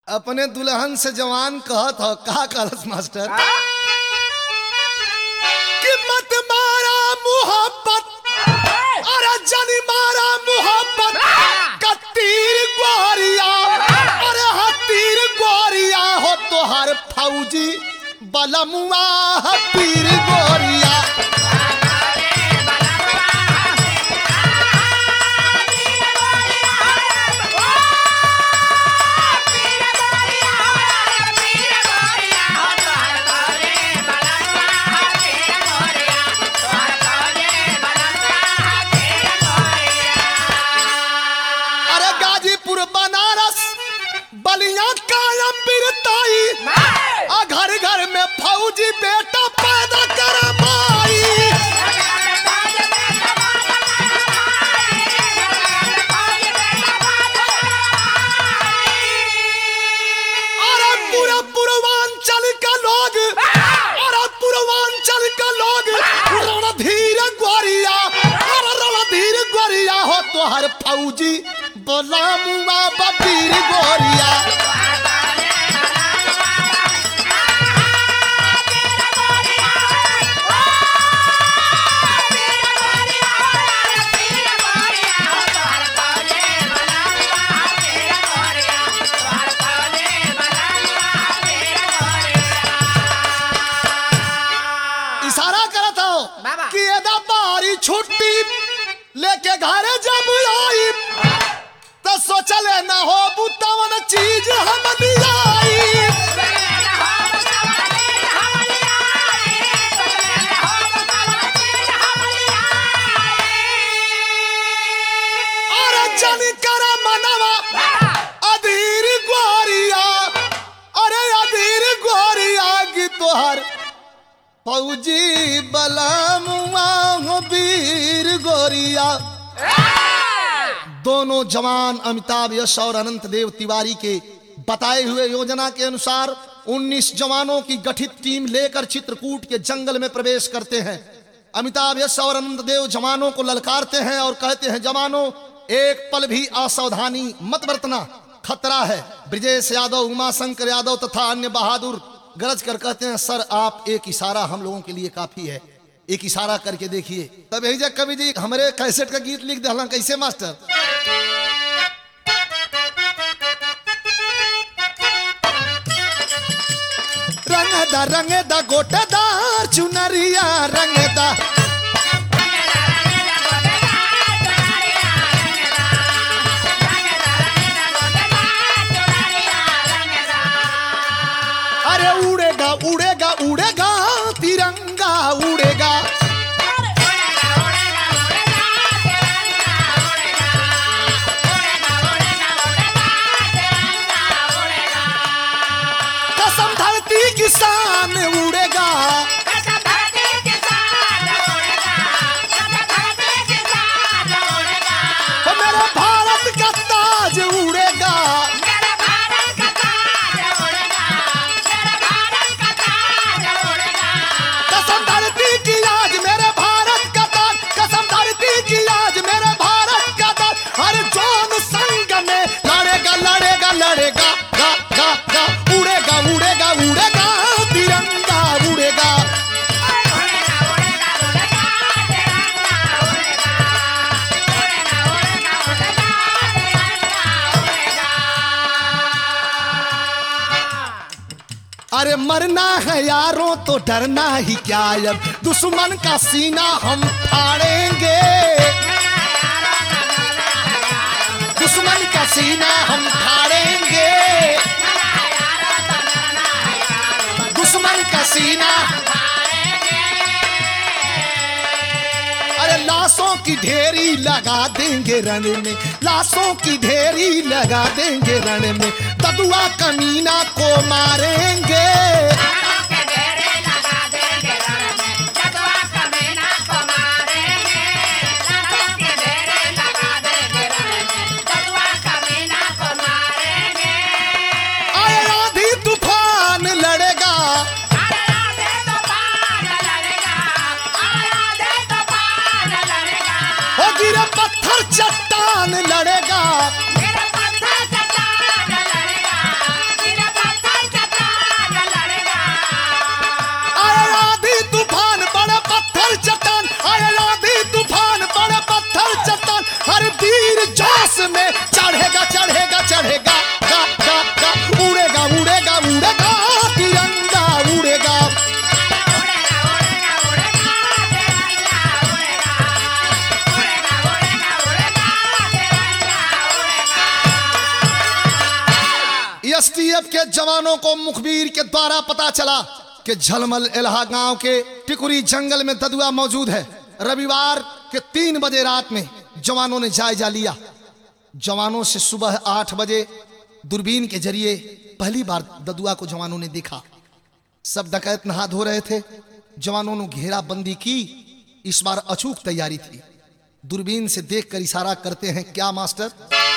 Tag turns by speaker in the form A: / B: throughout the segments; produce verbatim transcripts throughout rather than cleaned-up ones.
A: अपने दुल्हन से जवान कहत हो का कहत मास्टर कि मत मारा मोहब्बत अरे जानी मारा मोहब्बत का तीर गोरिया अरे हा तीर गोरिया हो तोहार फौजी बलमुआ पीर गोरिया बलिया कायम बिरताई आ घर घर में फौजी बेटा पैदा कर माई अरे पूरा पूर्वांचल का लोग अरे पूर्वांचल का लोग रणधीर गोरिया अरे रणधीर गोरिया हो तो हर फौजी बलमुआ बबीर गोरिया इशारा करता हो कि एदा बारी छुट्टी लेके घर जब आई तो सोचले ना हो बुतवन चीज हम दिलाई अरे जानी करा मनवा अधीर गोरिया अरे अधीर गोरिया की तोहर फौजी बलमुआ वीर गोरिया दोनों जवान अमिताभ यश और अनंत देव तिवारी के बताए हुए योजना के अनुसार उन्नीस जवानों की गठित टीम लेकर चित्रकूट के जंगल में प्रवेश करते हैं। अमिताभ यश और अनंत देव जवानों को ललकारते हैं और कहते हैं, जवानों एक पल भी असावधानी मत बरतना, खतरा है। ब्रिजेश यादव, उमाशंकर यादव तथा अन्य बहादुर गरज कर कहते हैं, सर आप एक इशारा हम लोगों के लिए काफी है, एक इशारा करके देखिए। तब यही जब कवि जी हमारे कैसेट का गीत लिख दिला। कैसे मास्टर? रंगदा रंगदा गोटेदार चुनरिया रंगदा अरे उड़ेगा उड़ेगा उड़ेगा तिरंगा उड़ेगा कसम धरती किसान उड़ेगा मेरे भारत का ताज उड़ेगा कसम धरती की आज मेरे भारत का ताज, कसम धरती की आज मेरे भारत का ताज। हर जौन संग में लड़ेगा लड़ेगा लड़ेगा गा गा गा उड़ेगा उड़ेगा उड़ेगा तिरंगा उड़ेगा। अरे मरना है यारों तो डरना ही क्या, अब दुश्मन का सीना हम फाड़ेंगे, दुश्मन का सीना हम फाड़ेंगे, दुश्मन का सीना। अरे लाशों की ढेरी लगा देंगे रण में, लाशों की ढेरी लगा देंगे रण में, ददुआ कमीना को मारेंगे। आए आंधी तूफान लड़ेगा, ओ गिरे पत्थर चट्टान लड़ेगा, एसटीएफ के जवानों को मुखबिर के द्वारा पता चला कि झलमल एलहा गांव के टिकुरी जंगल में ददुआ मौजूद है। रविवार के तीन बजे रात में जवानों ने जायजा लिया। जवानों से सुबह आठ बजे दूरबीन के जरिए पहली बार ददुआ को जवानों ने देखा। सब डकैत नहा धो रहे थे। जवानों ने घेराबंदी की। इस बार अचूक तैयारी थी। दूरबीन से देखकर इशारा करते हैं, क्या मास्टर?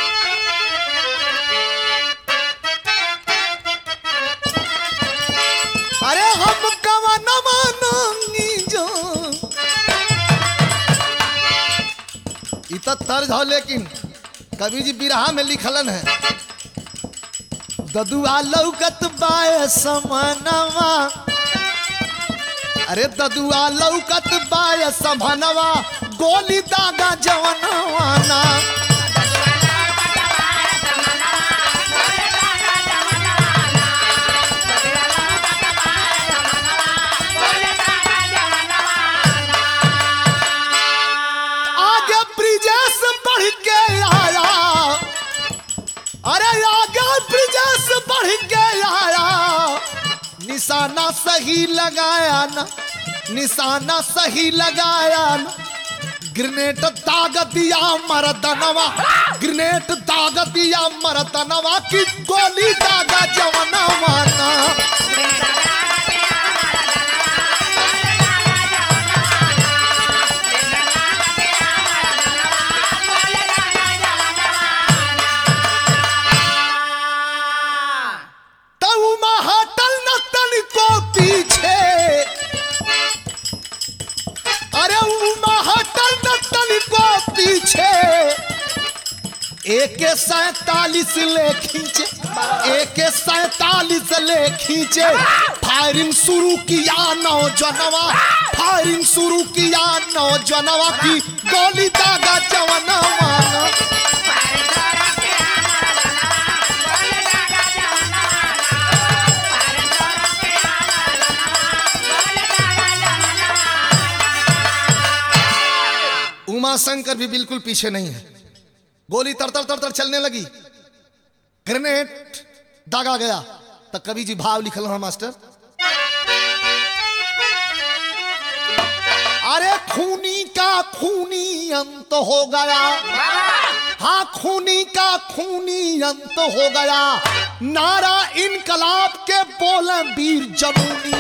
A: अरे हम कवा न मानेंगी जो इतना तर्ज हो, लेकिन कवि जी बिरहा में लिखलन है, ददुआ लौकत बाय समनवा। अरे ददुआ लौकत बाय समनवा, गोली दागा जवनवाना। आगे ब्रिजेश बढ़ के आया। अरे आगे ब्रिजेश बढ़ के आया। निशाना सही लगाया ना, निशाना सही लगाया ना। ग्रेनेड दाग दिया मर्दनवा, ग्रेनेड दाग दिया मर्दनवा की गोली दागा जवनवा ना। एक सैतालीस ले खींचे, एक सैतालीस ले खींचे। फायरिंग शुरू किया नौजवानवा, फायरिंग शुरू किया नौजवानवा की गोली दागा जवनवा। उमा शंकर भी बिल्कुल पीछे नहीं है। गोली तरतर तरतर चलने लगी। ग्रेनेड दागा गया। तो कवि जी भाव लिखल है मास्टर, अरे खूनी का खूनी अंत हो गया। हाँ, खूनी का खूनी अंत हो गया। नारा इनकलाब के बोले वीर जमुनी।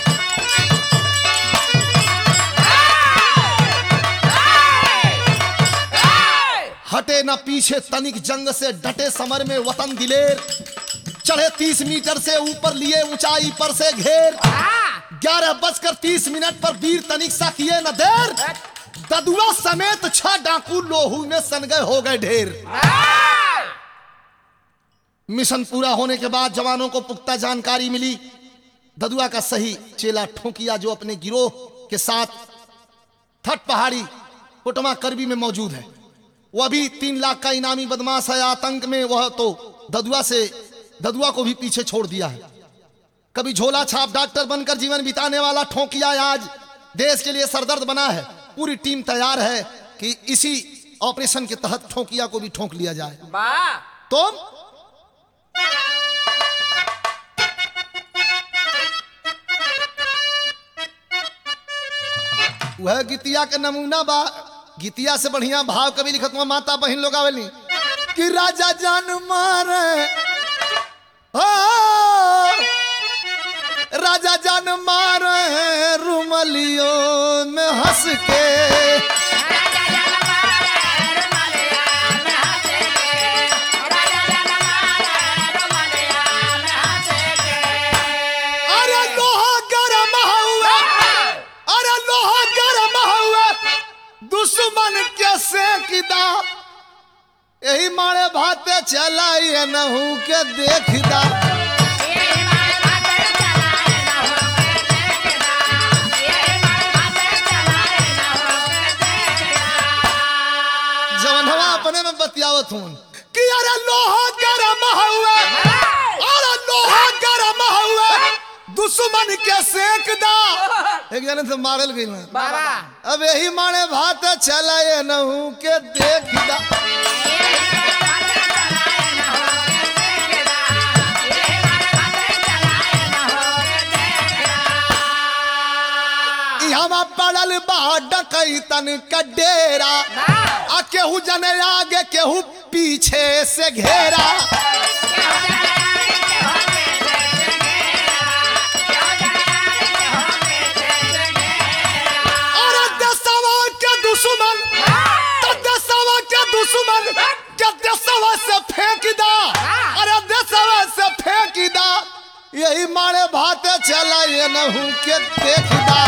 A: हटे न पीछे तनिक जंग से, डटे समर में वतन दिलेर। चढ़े तीस मीटर से ऊपर, लिए ऊंचाई पर से घेर। ग्यारह बजकर तीस मिनट पर वीर तनिक सा किए न देर। ददुआ समेत छह डाकू लोहू में सन गए, हो गए ढेर। मिशन पूरा होने के बाद जवानों को पुख्ता जानकारी मिली। ददुआ का सही चेला ठोकिया, जो अपने गिरोह के साथ थट पहाड़ी कुटमा करबी में मौजूद है, वह भी तीन लाख का इनामी बदमाश है। आतंक में वह तो ददुआ से ददुआ को भी पीछे छोड़ दिया है। कभी झोला छाप डॉक्टर बनकर जीवन बिताने वाला ठोकिया आज देश के लिए सरदर्द बना है। पूरी टीम तैयार है कि इसी ऑपरेशन के तहत ठोकिया को भी ठोक लिया जाए। तो वह गीतिया के नमूना बा। गीतिया से बढ़िया भाव कभी लिखत हुआ माता बहन लोग आवेली कि राजा जान मारे, ओ राजा जान मारे रुमलियों में हंस के। अरे लोहा गरम हुआ, अरे लोहा गरम हुआ, दुश्मन के सेकदा। यही मारे भाते चलाइए नहू के देखदा। जवनवा अपने में बतियावत हूं कि अरे लोहा गरम हुआ, अरे लोहा गरम हुआ, दुश्मन के सेकदा। एक जने से मारल गई ना बाबा। अब यही मारे भात चलाए नहू के देखदा। गड़ल बा डकैतन का डेरा, आ केहू जने आगे केहू पीछे से घेरा। और देशवा के दुश्मन तो देशवा के दुश्मन के देशवा से फेंक दा, अरे देशवा से फेंक दा, यही मारे भाते चला ये नहू के देख दा।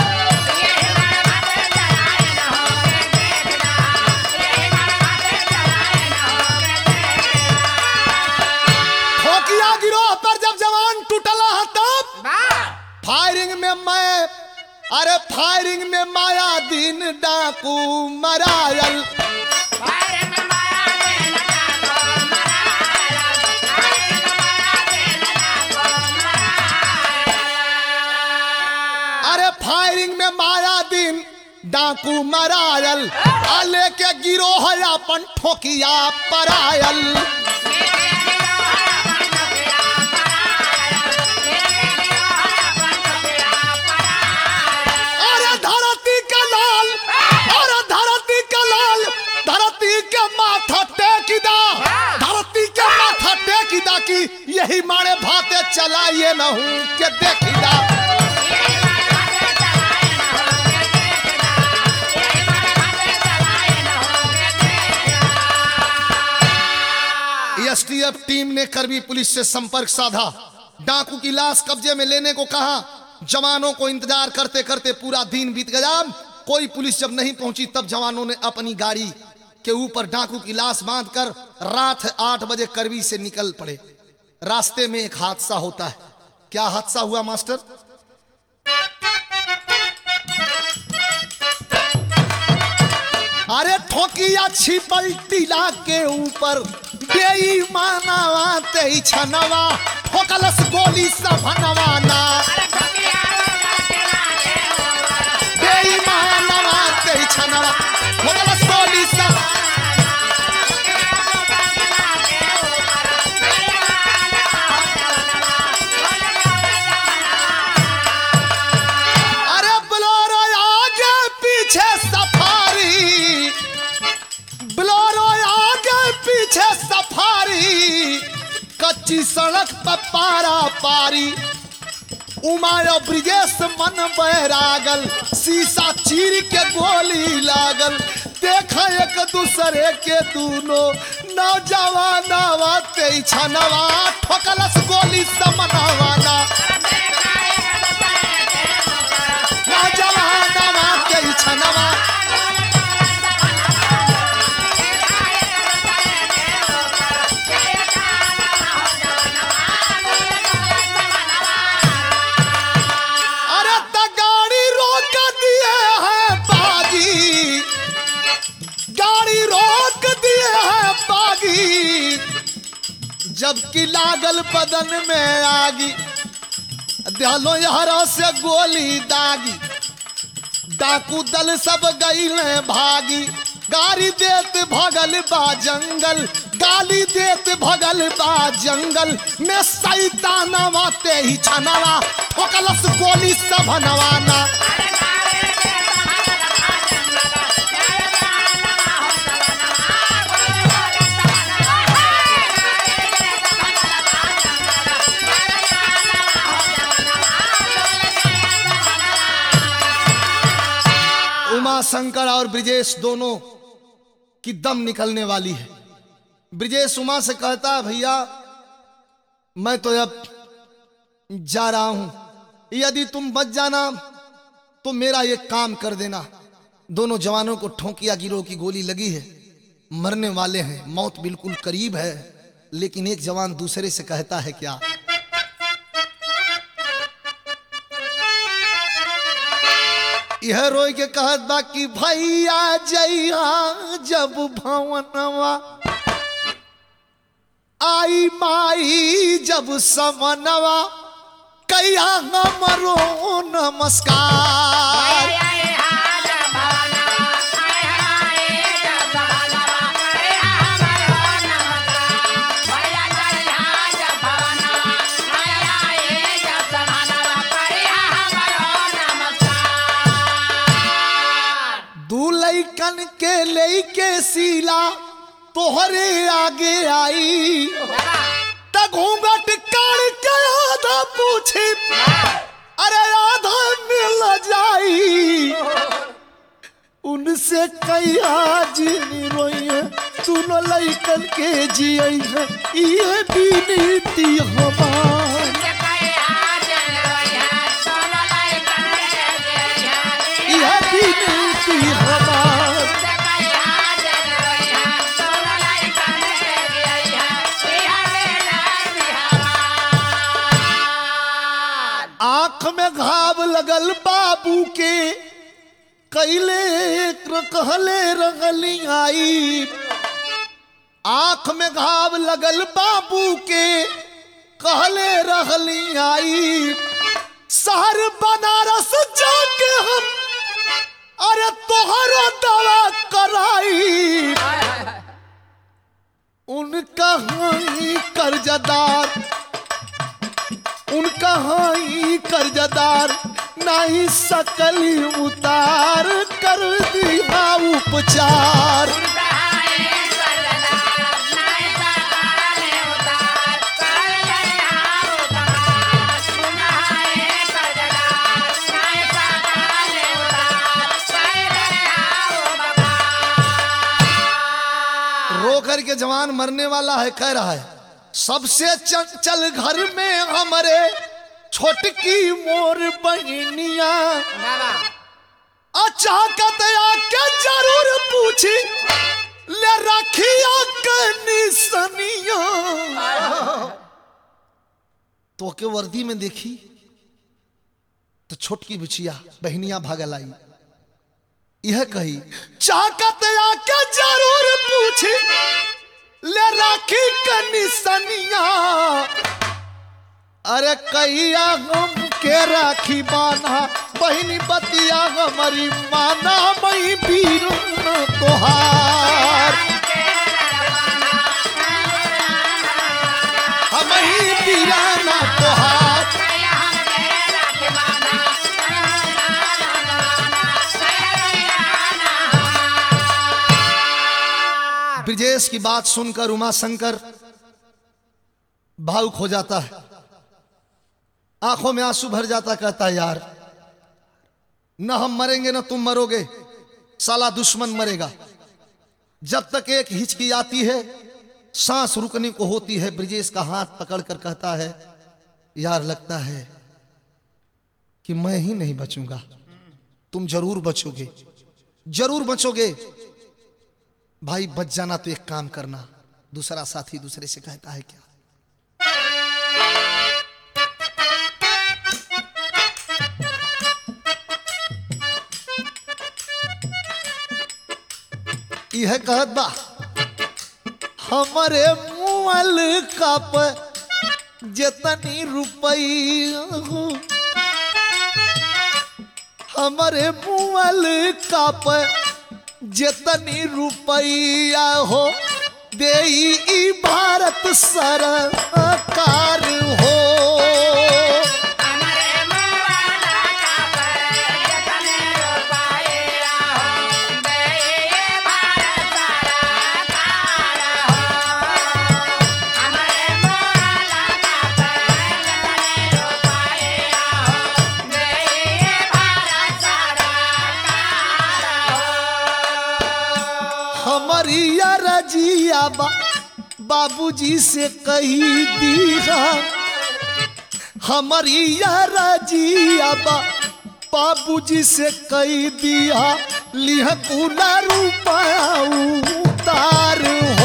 A: ठोकिया गिरोह पर जब जवान टूटला है तब फायरिंग में मैं, अरे फायरिंग में माया दिन डाकू मरायल। अरे फायरिंग में माया दिन डाकू मरायल, आ लेके गिरोह अपन ठोकिया परायल। अरे धरती का लाल, अरे धरती का लाल, धरती के माथा टेकिदा, धरती के माथा टेकिदा की यही मारे भाते चला ये नहू के देखिदा। एसटीएफ टीम ने करबी पुलिस से संपर्क साधा, डाकू की लाश कब्जे में लेने को कहा। जवानों को इंतजार करते करते पूरा दिन बीत गया। कोई पुलिस जब नहीं पहुंची तब जवानों ने अपनी गाड़ी के ऊपर डाकू की लाश बांधकर रात आठ बजे करबी से निकल पड़े। रास्ते में एक हादसा होता है। क्या हादसा हुआ मास्टर? अरे ठोकिया छिपल टीला के ऊपर बेईमानवा तेई छनवा, ठोकलस गोली सभनवाना। बेईमानवा तेई छनवा, ठोकलस गोली सब। अरे बोलेरो आगे पीछे सफारी, बोलेरो आगे पीछे सफारी, कच्ची सड़क पर पारा पारी। उमाया ब्रिजेश मन बैरागल, शीशा चीर के गोली लागल। देखा एक दूसरे के दूनो नौजवानवा तेई छनवा, ठोकलस गोली समनवाना। नौजवानवा तेई छनवा, जबकि लागल बदन में आगी, दहलो यहरा से गोली दागी। डाकू दल सब गईले भागी, गाड़ी देत भगल बा जंगल, गाली देत भगल बा जंगल में। सैतानवा तेई छनवा, ठोकलस गोली सभनवाना। उमा शंकर और ब्रिजेश दोनों की दम निकलने वाली है। ब्रिजेश उमा से कहता है, भैया मैं तो अब जा रहा हूं, यदि तुम बच जाना तो मेरा ये काम कर देना। दोनों जवानों को ठोकिया गिरोह की गोली लगी है, मरने वाले हैं, मौत बिल्कुल करीब है। लेकिन एक जवान दूसरे से कहता है क्या? यह रोई के कहत बा कि भैया जइहा जब भवनवा, आई माई जब समनवा, कैया हमरो नमस्कार। लेई के सीला तोहरे आगे आई त घूंघट काढ़ के आधा पूछे अरे आधा मिल जाई उनसे कहिया जीनी रोई है तूनो लइकन के जियई है ये बीनीती हमार ये बीनीती हमार आंख में घाव लगल बाबू के कैले कहले रंगली आई आंख में घाव लगल बाबू के कहले रगली आई शहर बनारस जाके हम अरे तोहरा दवा कराई उनका हाई कर्जदार उनका हाई कर्जदार नहीं सकली उतार कर दिया उपचार रो करके जवान मरने वाला है कह रहा है सबसे चंचल घर में हमारे छोटकी मोर बहनिया अचाकत आके जरूर पूछी ले रखिया कनिसनिया तो के वर्दी में देखी तो छोटकी बिछिया बहनिया भागल आई यह कही चाकत आके जरूर पूछी ले राखी कनिसनिया अरे कहिया हम के राखी बाना बहनी बतिया हमारी माना मई बीर तोहार हम ही बीराना तोहार ब्रिजेश की बात सुनकर उमाशंकर भावुक हो जाता है आंखों में आंसू भर जाता कहता है यार न हम मरेंगे न तुम मरोगे साला दुश्मन मरेगा जब तक एक हिचकी आती है सांस रुकने को होती है ब्रिजेश का हाथ पकड़कर कहता है यार लगता है कि मैं ही नहीं बचूंगा तुम जरूर बचोगे जरूर बचोगे भाई बच जाना तो एक काम करना दूसरा साथी दूसरे से कहता है क्या यह कहत बा हमारे मुअल कप जितनी रुपया हमारे मुअल कप जितनी रुपया हो दे भारत सरकार हो रजिया बा बाबूजी से कही दिया हमारी रजिया बा बाबूजी से कही दिया लिह कुला रुपया उतार हो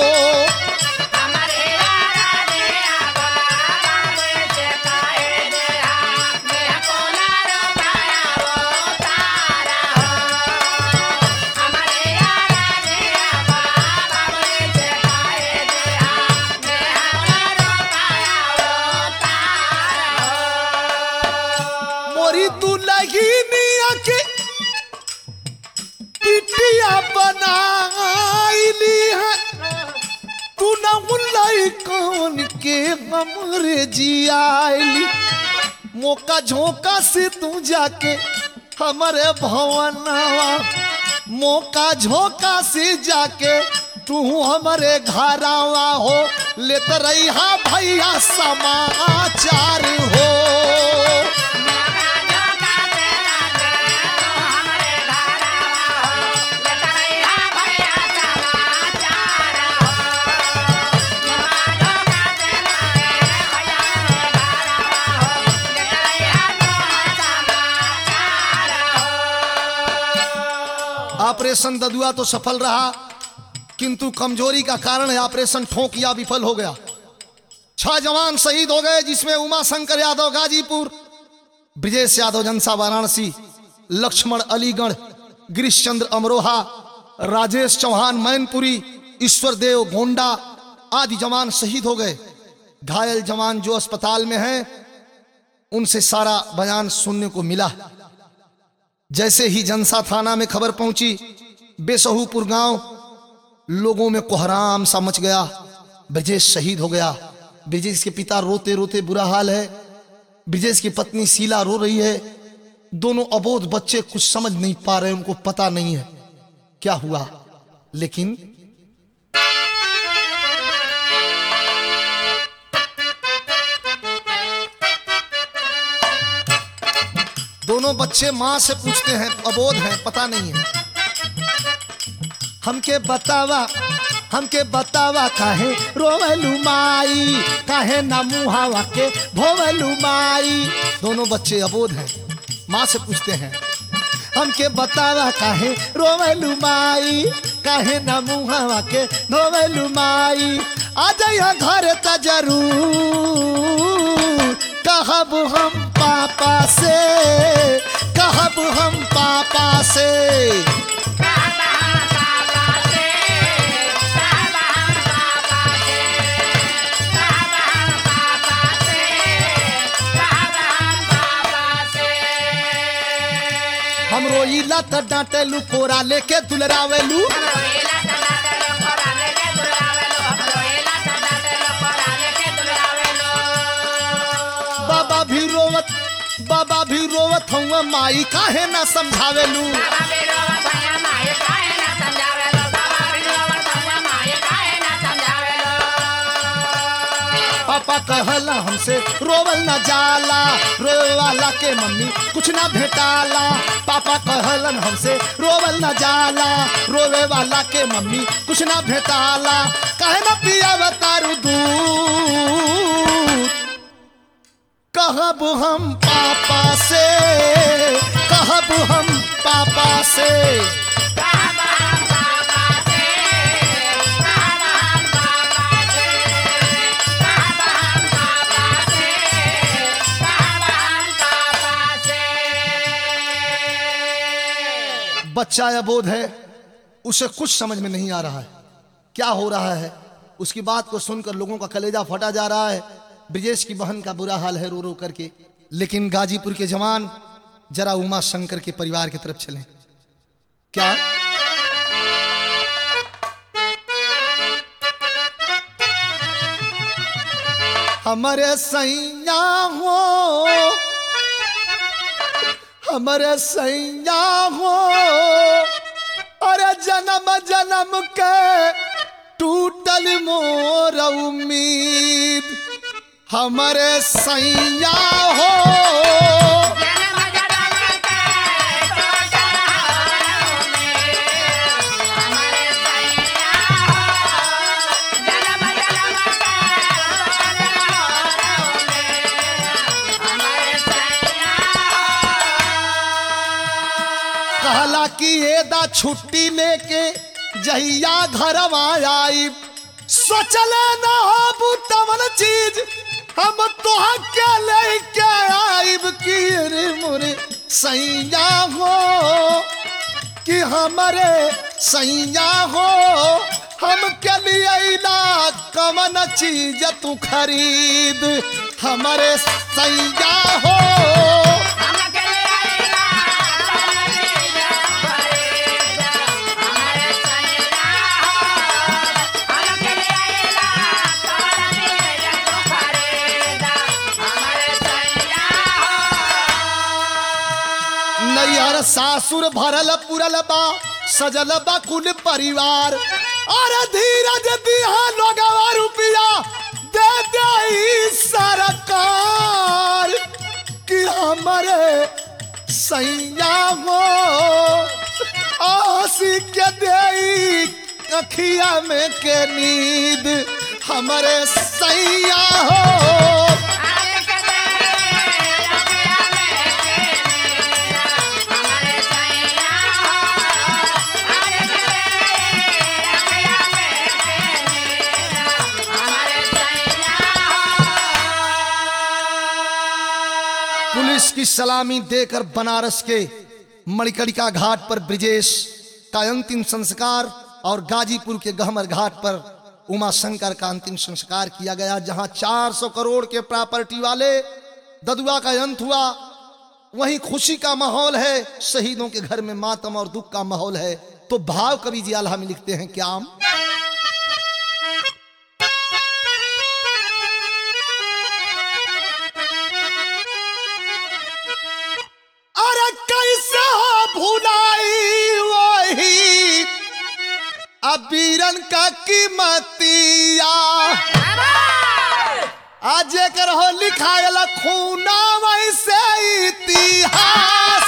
A: कौन के हमरे जियाली मौका झोंका से तू जाके हमारे भवनवा मौका झोंका से जाके तू हमारे घरावा हो लेत रही हा भैया समाचार हो। ऑपरेशन ददुआ तो सफल रहा, किंतु कमजोरी का कारण है ऑपरेशन ठोकिया विफल हो गया। छह जवान शहीद हो गए, जिसमें उमा शंकर यादव गाजीपुर, ब्रजेश यादव जनसा वाराणसी, लक्ष्मण अलीगढ़, गिरीश चंद्र अमरोहा, राजेश चौहान मैनपुरी, ईश्वर देव गोंडा आदि जवान शहीद हो गए। घायल जवान जो अस्पताल में हैं उनसे सारा बयान सुनने को मिला। जैसे ही जनसा थाना में खबर पहुंची, बेसहूपुर गांव लोगों में कोहराम सा मच गया। ब्रजेश शहीद हो गया। ब्रजेश के पिता रोते रोते बुरा हाल है, ब्रजेश की पत्नी शीला रो रही है। दोनों अबोध बच्चे कुछ समझ नहीं पा रहे, उनको पता नहीं है क्या हुआ। लेकिन दोनों बच्चे मां से पूछते हैं, अबोध हैं, पता नहीं है। हमके बतावा हमके बतावा काहे रोवलू माई, काहे ना मुहावा के भोवलू माई। दोनों बच्चे अबोध हैं, माँ से पूछते हैं हमके बतावा काहे रोवलू माई, काहे ना मुहावा के भोवलू माई। आ जाइए घर त जरूर, कहब हम पापा से, कहब हम पापा से। हम रोइला त डांटेलू, कोरा लेके दुलरावेलू, बाबा भी रोवत बाबा भी रोवत हूँ माई, काहे ना समझावेलू। पापा कहला हमसे रोवल न जाला, रोवे वाला के मम्मी कुछ ना भेटाला। पापा कहलन हमसे रोवल न जाला, रोवे वाला के मम्मी कुछ ना भेटाला। काहे ना पियाव तारू दूध, कहब हम पापा से, कहब हम पापा से। बच्चा अबोध है, उसे कुछ समझ में नहीं आ रहा है क्या हो रहा है। उसकी बात को सुनकर लोगों का कलेजा फटा जा रहा है। ब्रजेश की बहन का बुरा हाल है रो रो करके। लेकिन गाजीपुर के जवान जरा उमा शंकर के परिवार की तरफ चलें। क्या हमारे सैया हो, हमारे सैया हो, अरे जन्म जन्म के टूटल मोर उम्मीद। हमारे सैया हो, कहला कि ये दा छुट्टी लेके जहिया घरवा आई, सोचले ना हो तवन चीज हम तोहा क्या लेके आइब। कि रे मोरे सैया हो, कि हमारे सैया हो, हम के लिए ना कवन चीज तू खरीद। हमारे सैया हो, नैहर सासुर भरल पुरल बा, सजल बकुल परिवार और धीरज दिहा लोगवा रुपया दे दे सरकार कि हमारे सैया हो आसी के दे अखिया में के नींद हमारे सैया हो पुलिस की सलामी देकर बनारस के मणिकर्णिका घाट पर ब्रिजेश का अंतिम संस्कार और गाजीपुर के गहमर घाट पर उमा शंकर का अंतिम संस्कार किया गया, जहां चार सौ करोड़ के प्रॉपर्टी वाले ददुआ का अंत हुआ। वहीं खुशी का माहौल है, शहीदों के घर में मातम और दुख का माहौल है। तो भाव कवि जी आल्हा में लिखते हैं क्या? अरे कैसे भुलाई वही अबीरन का कीमतिया आज कर हो लिखायल खूना वैसे इतिहास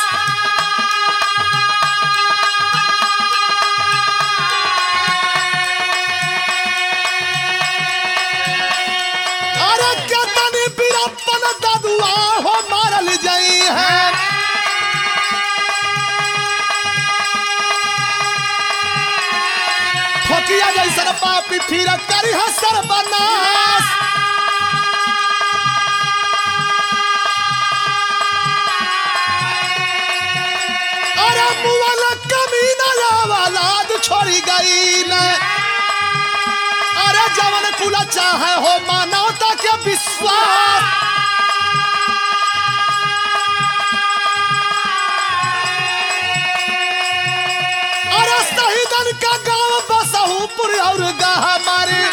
A: अरे कितनी बीरप्पन ददुआ हो मारल जाई है ठोकिया जैसन पापी फिर करी है सर्वनाश अरे मुआला कमीना औलाद छोड़ी गई न अरे जवन कुला चाहे हो मानवता के विश्वास अरे शहीदन का गांव बसहूपुर और हमारे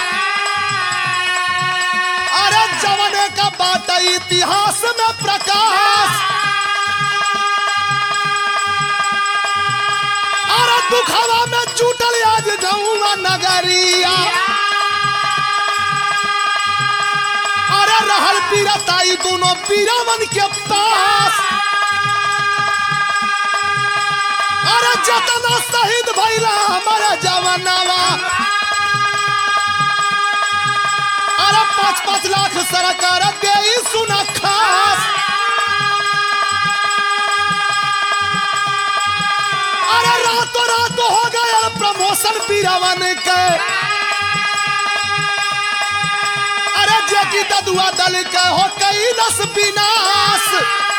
A: अरे जवाने का बात इतिहास में प्रकाश अरे दुखवा में जुटल आज गौवा नगरिया अरे रहल पीरताई दोनों पीरावन के पास अरे जतना शहीद भइला हमारा जवानवा अरे पाँच पाँच लाख सरकार दे सुना खास अरे रातों रात हो गया प्रमोशन पीरावन के अरे जेकी ददुआ दल के हो कई नस विनाश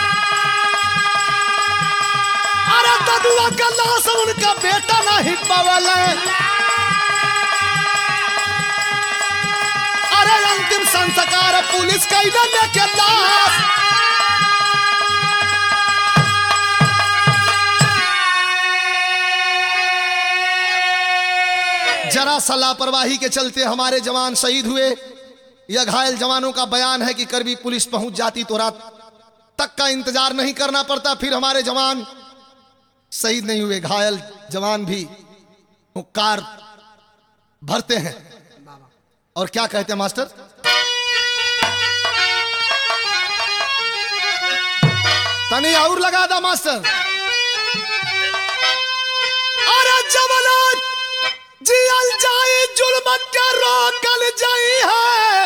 A: अरे ददुआ का लाश उनका बेटा नहीं पवल अरे अंतिम संस्कार पुलिस का लेके लाश जरा सा लापरवाही के चलते हमारे जवान शहीद हुए। यह घायल जवानों का बयान है कि करबी पुलिस पहुंच जाती तो रात तक का इंतजार नहीं करना पड़ता, फिर हमारे जवान शहीद नहीं हुए। घायल जवान भी कार भरते हैं और क्या कहते हैं मास्टर? तनी और लगा दा मास्टर। अरे जवाना जियल जाए जुल्मन का रोकल जाई है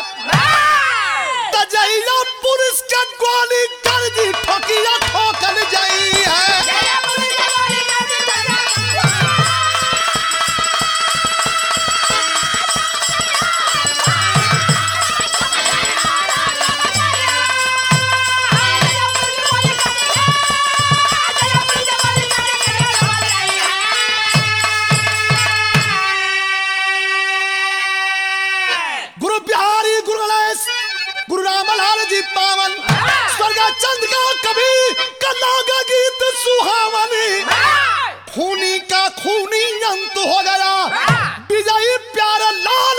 A: तजैला पुलिस का गोली कर दी ठोकिया ठोकल जाई है। पावन स्वर्गा चंद का कभी कलागा गीत सुहावनी खूनी का खूनी अंत हो गया विजयी प्यारा लाल